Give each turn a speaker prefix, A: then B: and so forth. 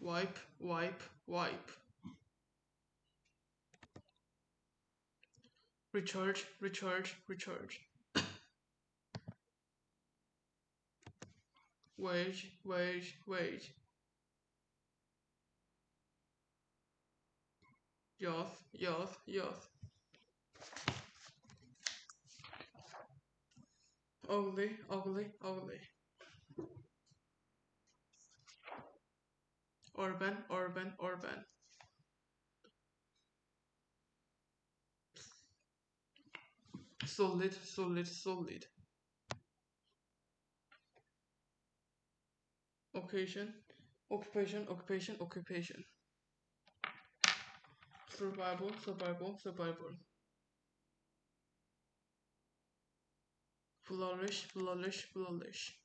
A: wipe, wipe, wipe. Recharge, recharge, recharge. Wage, wage, wage. Yath, yath, yath. Ugly, ugly, ugly. Urban, urban, urban. Solid, solid, solid. Occasion, occupation, occupation, occupation. Survival, survival, survival. Flourish, flourish, flourish.